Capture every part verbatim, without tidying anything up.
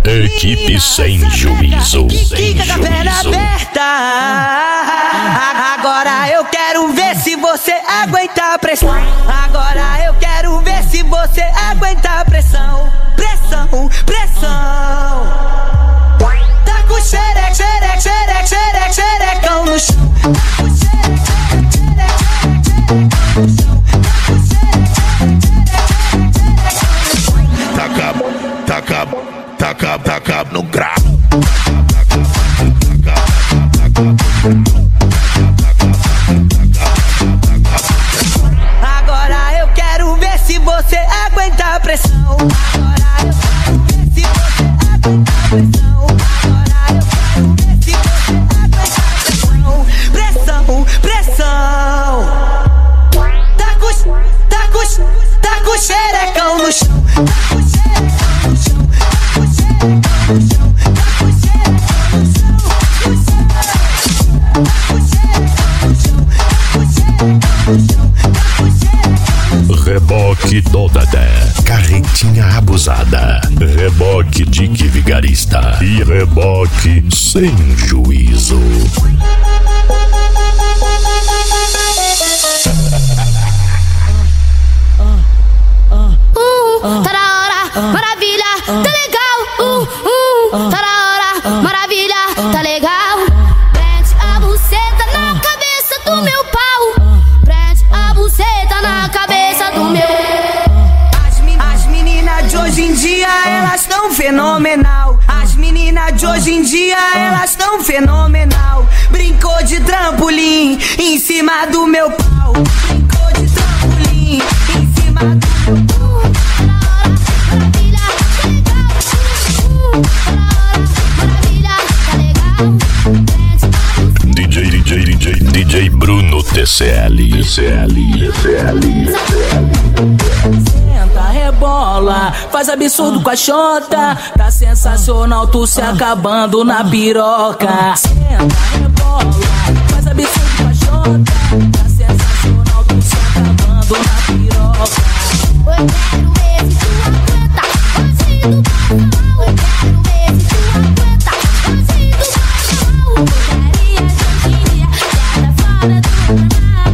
Equipe sem juízo. Sem Fica com a perna juízo. aberta. Agora eu quero ver se você aguenta a pressão. Agora eu quero ver se você aguenta a pressão. Pressão, pressão. Tá com xereque, xereque, xereque, xereque, xerecão no chão. Taca, taca, taca, taca no grau. Agora eu quero ver se você aguenta a pressão. Agora eu quero ver se você aguenta a pressão. Agora eu quero ver se você aguenta a pressão. Pressão, pressão. Tá com, tá com, tá com xerecão no chão. Tá com xerecão no chão. Tá com xerecão no chão. Tá com xerecão no chão. Tá com xerecão no chão. Tá com xerecão no chão. Reboque do Dedé, carretinha abusada, reboque de que vigarista e reboque sem juízo. Uh, tá na hora, maravilha, tá legal. Uh, uh, tá na hora, maravilha, tá legal. Prende a buceta na cabeça do meu pau. Prende a buceta na cabeça do meu. As meninas de hoje em dia, elas tão fenomenal. As meninas de hoje em dia, elas tão fenomenal. Brincou de trampolim em cima do meu pau. Brincou de trampolim em cima do meu pau. D J, D J, D J, D J Bruno T C L, T C L, T C L. Senta, rebola, faz absurdo com a xota. Tá sensacional, tu se acabando na piroca. Senta, rebola, faz absurdo com a xota. Tá sensacional, tu se acabando na piroca. Eu quero ver se tu aguenta, hoje do baixão. Eu quero ver se tu aguenta, hoje do baixão. Putaria de hoje em dia, já tá fora do canal.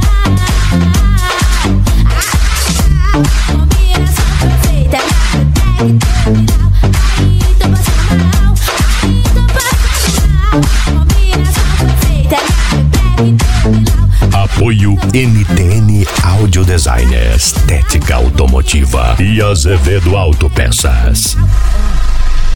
Combinação perfeita, é minha terminal. Aí tô passando mal, aí tô passando mal. Combinação perfeita, é minha terminal. Apoio N T N Audio Design, Estética Automotiva e Azevedo Autopeças.